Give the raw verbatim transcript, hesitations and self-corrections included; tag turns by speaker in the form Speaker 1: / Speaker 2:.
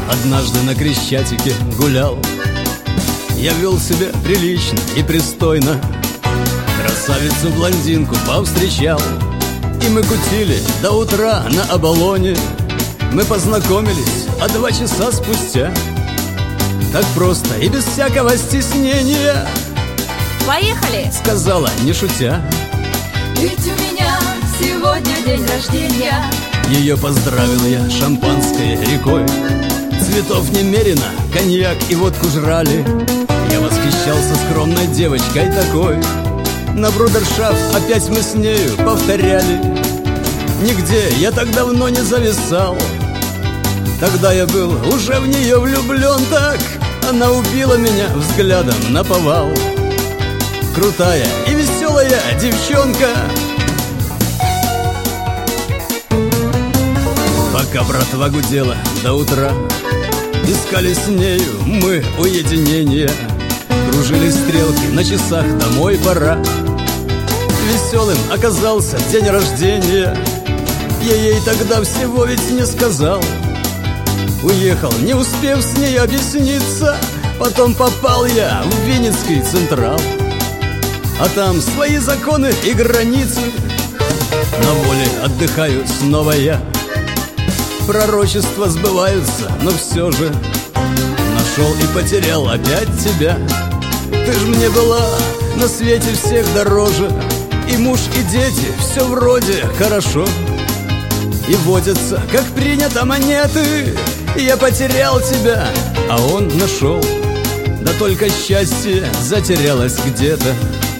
Speaker 1: Однажды на Крещатике гулял. Я вел себя прилично и пристойно, красавицу-блондинку повстречал. И мы кутили до утра на Оболоне. Мы познакомились, а два часа спустя так просто и без всякого стеснения
Speaker 2: поехали,
Speaker 1: сказала, не шутя.
Speaker 2: Ведь у меня сегодня день рождения.
Speaker 1: Ее поздравил я шампанской рекой. Цветов немерено, коньяк и водку жрали. Я восхищался скромной девочкой такой. На брудершафт опять мы с нею повторяли. Нигде я так давно не зависал. Тогда я был уже в нее влюблен так. Она убила меня взглядом наповал. Крутая и веселая девчонка. Пока братва гудела до утра, искали с нею мы уединение. Кружились стрелки, на часах домой пора. Веселым оказался день рождения. Я ей тогда всего ведь не сказал. Уехал, не успев с ней объясниться. Потом попал я в Винницкий Централ. А там свои законы и границы. На воле отдыхаю снова я. Пророчества сбываются, но все же нашел и потерял опять тебя. Ты ж мне была на свете всех дороже. И муж, и дети, все вроде хорошо. И водятся, как принято, монеты. Я потерял тебя, а он нашел. Да только счастье затерялось где-то.